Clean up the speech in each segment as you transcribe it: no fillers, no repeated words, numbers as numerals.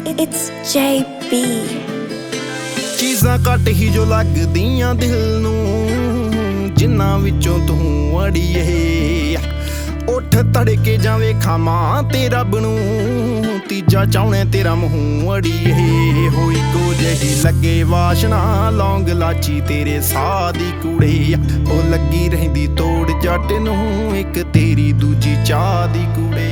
It's JB। ਚੀਜ਼ਾਂ ਘੱਟ ਹੀ ਜੋ ਲੱਗਦੀਆਂ ਦਿਲ ਨੂੰ, ਜਿੰਨਾਂ ਵਿੱਚੋਂ ਤੂੰ ਅੜੀਏ। ਉੱਠ ਤੜਕੇ ਜਾਵੇ ਖਾਵਾਂ ਤੇ ਰੱਬ ਨੂੰ, ਤੀਜਾ ਚਾਹੁੰਨੇ ਤੇਰਾ ਮੂੰਹ ਅੜੀਏ। ਹੋਈ ਕੋ ਜਿਹੀ ਲੱਗੇ ਵਾਸ਼ਨਾ ਲੌਂਗ ਲਾਚੀ ਤੇਰੇ ਸਾਹ ਦੀ ਕੁੜੇ। ਉਹ ਲੱਗੀ ਰਹਿੰਦੀ ਤੋੜ ਜੱਟ ਨੂੰ, ਇੱਕ ਤੇਰੀ ਦੂਜੀ ਚਾਹ ਦੀ ਕੁੜੇ।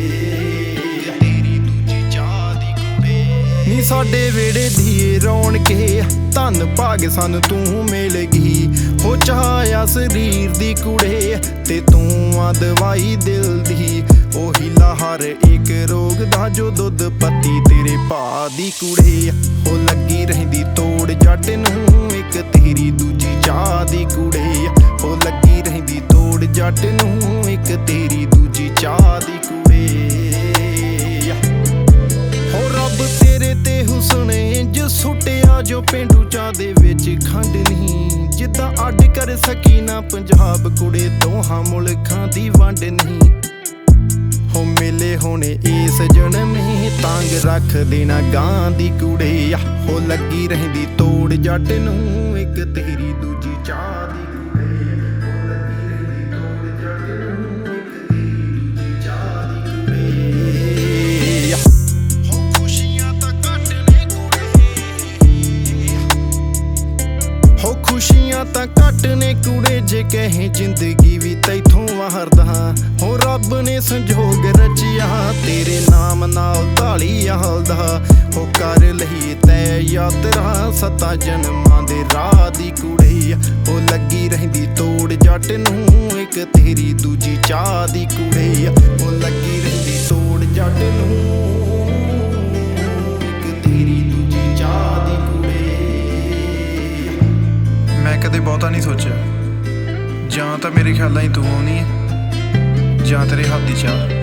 ਨੀ ਸਾਡੇ ਵੇੜੇ ਦੀ ਰੌਣਕੇ ਧੰਨ ਭਾਗ ਸਾਨੂੰ ਤੂੰ ਮਿਲ ਗਈ। ਹੋ ਚਾਹਿਆ ਸਰੀਰ ਦੀ ਕੁੜੇ ਤੇ ਤੂੰ ਆ ਦਵਾਈ ਦਿਲ ਦੀ। ਉਹੀ ਲਾਹਰ ਇੱਕ ਰੋਗ ਦਾ ਜੋ ਦੁੱਧ ਪੱਤੀ ਤੇਰੇ ਭਾ ਦੀ ਕੁੜੇ। ਉਹ ਲੱਗੀ ਰਹਿੰਦੀ ਤੋੜ ਜੱਟ ਨੂੰ, ਇੱਕ ਤੇਰੀ ਦੂਜੀ ਚਾਹ ਦੀ ਕੁੜੇ। ਉਹ ਲੱਗੀ ਰਹਿੰਦੀ ਤੋੜ ਜੱਟ ਨੂੰ, ਇੱਕ ਤੇਰੀ ਦੂਜੀ ਚਾਹ ਦੀ ਕੁੜੇ। ਹੋ ਰੱਬ ਤੇਰੇ ਤੇ ਹੁਸਨ ਇੰਜ ਸੁੱਟਿਆ ਜੋ ਪੇਂਡੂ ਚਾਹ ਦੇ ਵਿੱਚ ਖੰਡ ਨਹੀਂ। ਜਿੱਦਾਂ ਅੱਡ ਕਰ ਸਕੀ ਨਾ ਪੰਜਾਬ ਕੁੜੇ, ਦੋਹਾਂ ਮੁਲਕਾਂ ਦੀ ਵੰਡ ਨਹੀਂ। ਹੋ ਮਿਲੇ ਹੋਣੇ ਇਸ ਜਨਮੇ ਤਾਂਗ ਰੱਖ ਦੇਣਾ ਗਾਂ ਦੀ ਕੁੜੇ। ਹੋ ਲੱਗੀ ਰਹਿੰਦੀ ਤੋੜ ਜੱਟ ਨੂੰ, ਇੱਕ ਤੇਰੀ ਦੂਜੀ ਚਾਹ ਦੀ ਕੁੜੇ। ਹੋ ਲੱਗੀ ਰਹਿੰਦੀ ਤੋੜ ਜੱਟ ਨੂੰ, ਇੱਕ ਤੇਰੀ ਦੂਜੀ ਚਾਹ ਦੀ ਕੁੜੇ। ਹੋ ਖੁਸ਼ੀਆਂ ਤਾਂ ਘੱਟ ਨੇ ਕੁੜੇ, ਹੋ ਖੁਸ਼ੀਆਂ ਤਾਂ ਘੱਟ ਨੇ ਕੁੜੇ। ਜੇ ਕਹੇ ਜ਼ਿੰਦਗੀ ਵੀ ਤੈਥੋਂ ਵਾਰਦਾ, ਹੋ ਰੱਬ ਨੇ ਸੰਜੋਗ ਰਚਿਆ ਤੇਰੇ ਨਾਮ ਨਾਲ ਢਾਲੀ ਹਾਲਦਾ। ਹੋ ਕਰ ਲਈ ਤੈ ਯਾਤਰਾ ਸੱਤਾਂ ਜਨਮਾਂ ਦੇ ਰਾਹ ਦੀ ਕੁੜੇ। ਉਹ ਲੱਗੀ ਰਹਿੰਦੀ ਤੋੜ ਜੱਟ ਨੂੰ, ਇੱਕ ਤੇਰੀ ਦੂਜੀ ਚਾਹ ਦੀ ਕੁੜੇ। ਉਹ ਲੱਗੀ ਰਹਿੰਦੀ ਤੋੜ ਜੱਟ ਨੂੰ, ਇੱਕ ਤੇਰੀ ਦੂਜੀ ਚਾਹ ਦੀ ਕੁੜੇ। ਮੈਂ ਕਦੇ ਬਹੁਤਾ ਨਹੀਂ ਸੋਚਿਆ, ਜਾਂ ਤਾਂ ਮੇਰੇ ਖਿਆਲਾਂ ਹੀ ਤੂੰ ਆਉਣੀ ਹੈ ਜਾਂ ਤੇਰੇ ਹੱਥ ਦੀ ਚਾਹ।